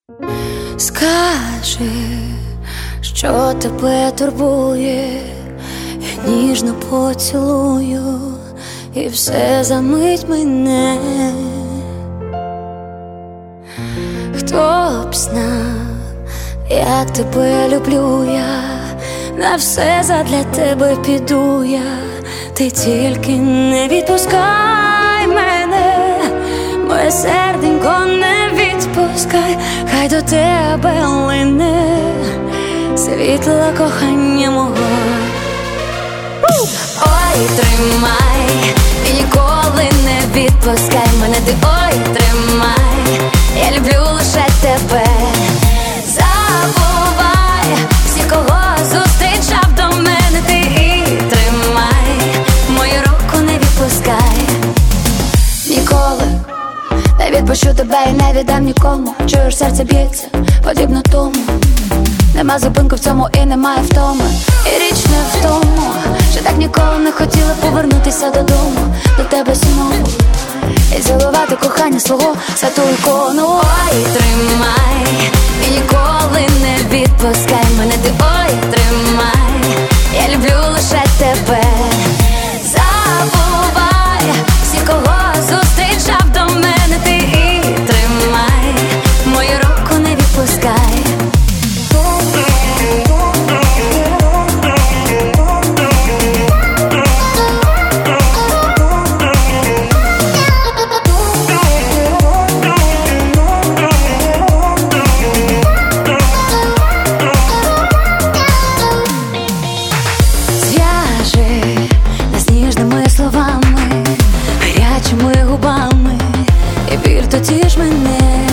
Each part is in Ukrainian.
Скажи, що тебе турбує, я ніжно поцілую, і все замить мене. Хто б знав, як тебе люблю я, на все задля тебе піду я. Ти тільки не відпускай мене, моє серденько не відпускай, хай до тебе лине світло кохання мого. Ой, тримай, і ніколи не відпускай мене, ти ой, тримай, я люблю лише тебе. Забувай всіх, кого зустрічав до мене, ти і тримай, мою руку не відпускай. Ніколи не відпущу тебе і не віддам нікому. Чуєш, серце б'ється, подібно тому. Нема зупинку в цьому і немає втоми. І річ не в тому, що так ніколи не хотіла повернутися додому, до тебе знову і цілувати кохання свого святу ікону. Ой, тримай, і ніколи не відпускай мене, ти ой, тримай, я люблю лише тебе. Забувай всіх, кого зустрічав до мене, ти і тримай, мою руку не відпускай. Тоді мене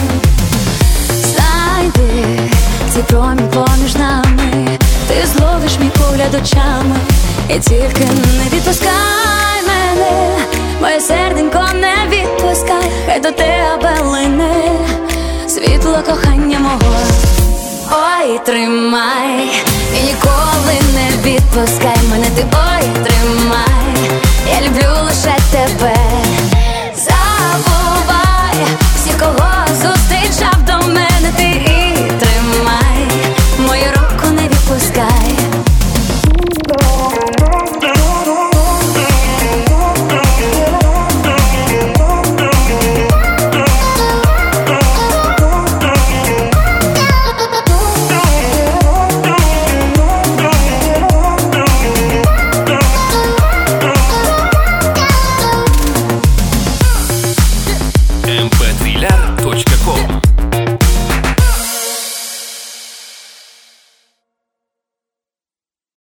знайди, цей промінь поміж нами, ти зловиш мій погляд очами, і тільки не відпускай мене, моє серденько не відпускай, хай до тебе лине світло кохання мого. Ой, тримай, і ніколи не відпускай мене, ти ой, тримай, я люблю лише тебе.